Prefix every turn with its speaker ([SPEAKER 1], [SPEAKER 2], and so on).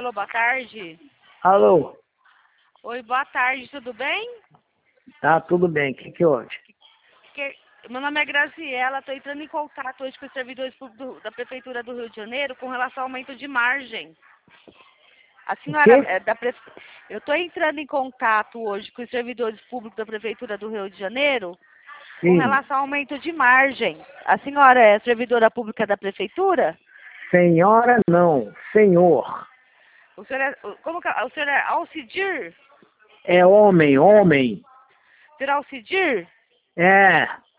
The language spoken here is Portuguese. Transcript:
[SPEAKER 1] Alô, boa tarde.
[SPEAKER 2] Alô,
[SPEAKER 1] Oi, boa tarde, tudo bem?
[SPEAKER 2] tá tudo bem, o que houve?
[SPEAKER 1] Meu nome é Graziela, estou entrando em contato hoje com os servidores públicos da Prefeitura do Rio de Janeiro com relação ao aumento de margem. A senhora
[SPEAKER 2] quê?
[SPEAKER 1] é Eu estou entrando em contato hoje com os servidores públicos da Prefeitura do Rio de Janeiro com
[SPEAKER 2] Sim,
[SPEAKER 1] relação ao aumento de margem. A senhora é servidora pública da Prefeitura?
[SPEAKER 2] senhora não, senhor.
[SPEAKER 1] O senhor é, o senhor é Alcidir?
[SPEAKER 2] É homem, homem.
[SPEAKER 1] Senhor Alcidir?
[SPEAKER 2] É,